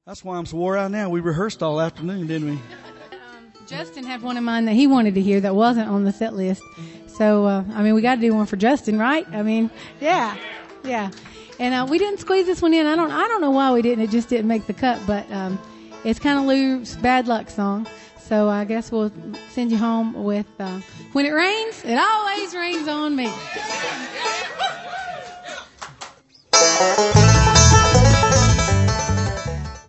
That's why I'm so wore out now. We rehearsed all afternoon, didn't we? Justin had one of mine that he wanted to hear that wasn't on the set list. So, we got to do one for Justin, right? Yeah. And we didn't squeeze this one in. I don't know why we didn't. It just didn't make the cut. But it's kind of Lou's bad luck song. So I guess we'll send you home with When It Rains, It Always Rains on Me.